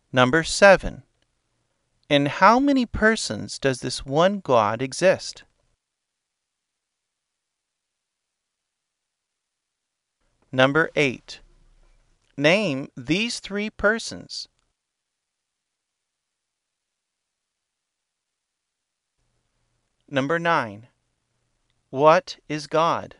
Number 7. In how many persons does this one God exist? Number 8. Name these 3 persons. Number 9. What is God?